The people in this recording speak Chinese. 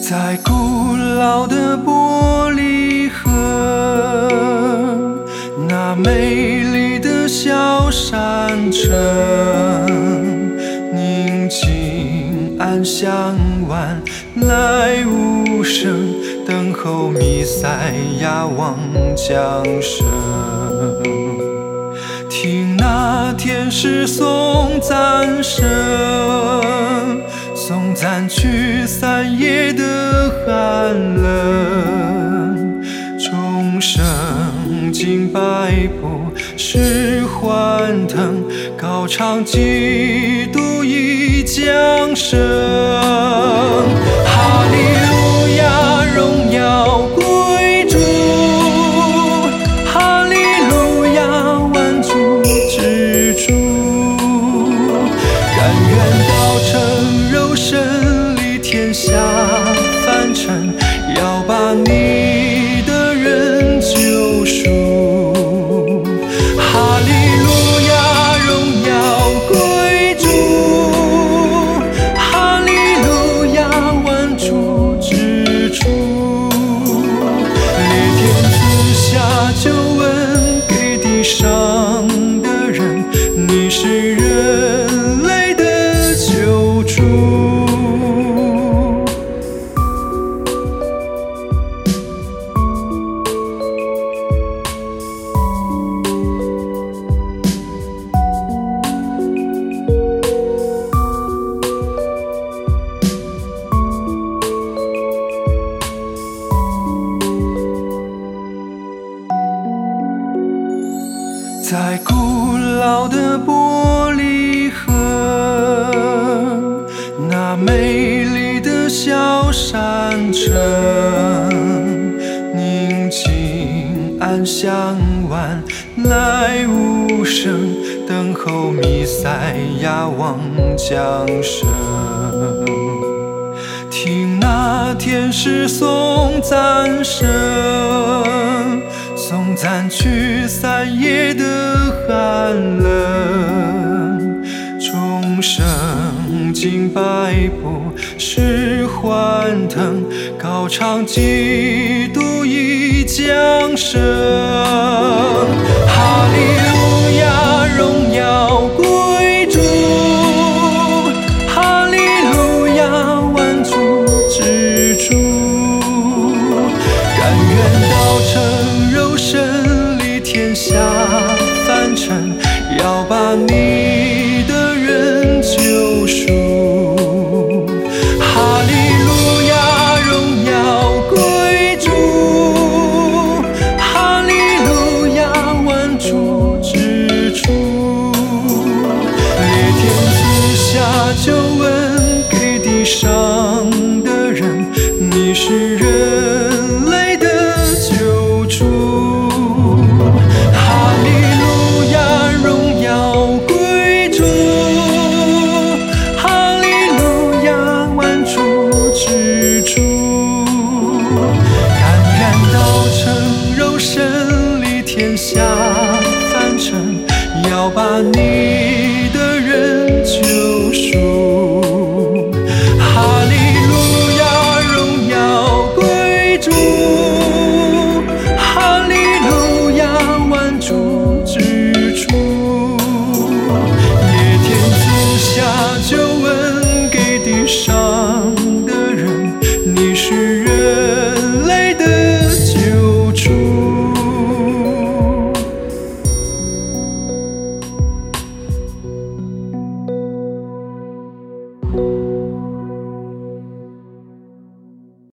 在古老的玻璃河，那美丽的小山城，宁静安详晚来无声，等候弥赛亚王降生。听那天使颂赞声，颂赞驱散夜的寒冷，众生敬拜不是欢腾，高唱基督已降生。哈利路亚，荣耀归主，哈利路亚，万主之主，甘愿道成肉身，离天下凡尘，要把你的人救赎。哈利路亚，荣耀归主，哈利路亚，万主之主，裂天之下救恩给地上的人，你是人类的救主。在古老的玻璃河，那美丽的小山城，宁静安详晚来无声，等候弥赛亚王降生。听那天使颂赞声，颂赞驱散夜的寒冷，众生敬拜不是欢腾，高唱基督已降生。哈利路亚，荣耀归主，哈利路亚，万主之主，甘愿道成肉身，离天下凡尘，要把你的人救赎。哈利路亚，荣耀归主，哈利路亚，万主之主，裂天之下救恩给地上的人，你是人类的救主。哈利路亚，荣耀归主，哈利路亚，万主之主，甘愿道成肉身，离天下凡尘，要把你的